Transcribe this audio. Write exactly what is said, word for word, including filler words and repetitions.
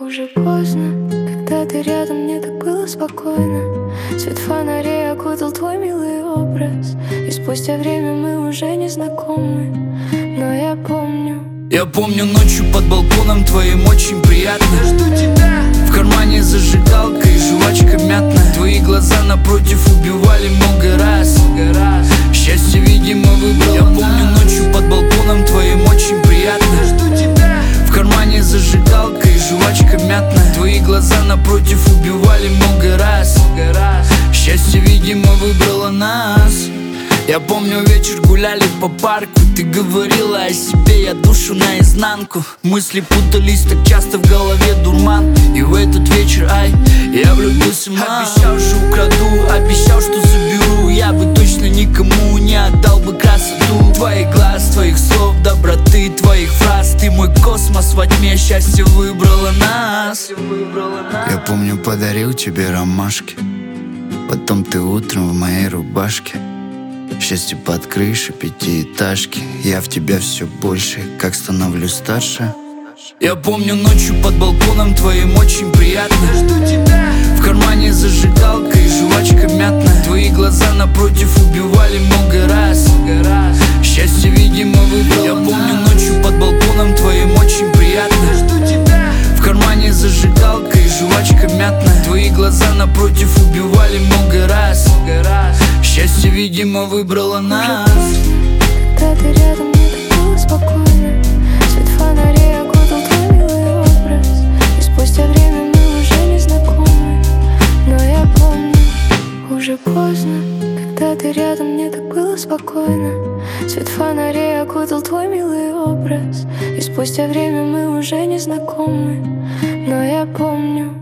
Уже поздно, когда ты рядом, мне так было спокойно. Свет фонарей окутал твой милый образ, и спустя время мы уже не знакомы. Но я помню. Я помню ночью под балконом твоим очень приятно. Я жду тебя. В кармане зажигалка и жвачка мятная. Твои глаза напротив убивали много раз. Счастье, видимо, выбрало. Я помню ночью под балконом твоим очень приятно. Я жду тебя. В кармане зажигалка и жвачка мятная. Твои глаза напротив убивали много раз. Счастье, видимо, выбрало нас. Я помню, вечер гуляли по парку. Ты говорила о себе, я душу наизнанку. Мысли путались так часто, в голове дурман. И в этот вечер, ай, я влюбился, мам. Обещал же украду, обещал, что заберу. Я бы точно никому не отдал бы красоту твоих глаз, твоих слов, доброты, твоих фраз. Ты мой космос во тьме, счастье выбрало нас. Я помню, подарил тебе ромашки. Потом ты утром в моей рубашке. Счастье под крышей пятиэтажки. Я в тебя все больше, как становлюсь старше. Я помню ночью под балконом твоим очень приятно. Я жду тебя. В кармане зажигалка и жвачка мятная. Твои глаза напротив убивали много раз. Счастье, видимо, выбрало. Я помню ночью под балконом твоим очень приятно. Я жду тебя. В кармане зажигалка и жвачка мятная. Твои глаза напротив убивали много раз. Счастье, видимо, выбрало нас. Когда ты рядом, мне так было спокойно. Свет фонарей окутал твой милый образ, и спустя время мы уже не знакомы. Но я помню. Уже поздно, когда ты рядом, мне так было спокойно. Свет фонарей окутал твой милый образ, и спустя время мы уже не знакомы. Но я помню.